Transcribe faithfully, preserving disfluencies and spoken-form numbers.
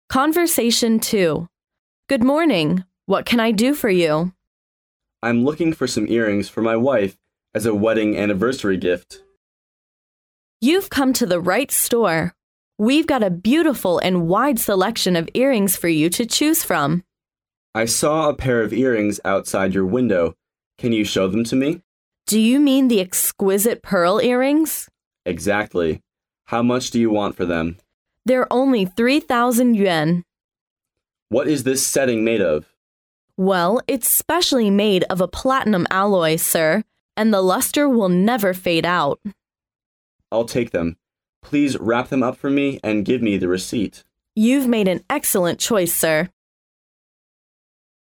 Conversation two. Good morning. What can I do for you? I'm looking for some earrings for my wife as a wedding anniversary gift. You've come to the right store. We've got a beautiful and wide selection of earrings for you to choose from. I saw a pair of earrings outside your window. Can you show them to me? Do you mean the exquisite pearl earrings? Exactly. How much do you want for them? They're only three thousand yuan. What is this setting made of? Well, it's specially made of a platinum alloy, sir, and the luster will never fade out. I'll take them. Please wrap them up for me and give me the receipt. You've made an excellent choice, sir.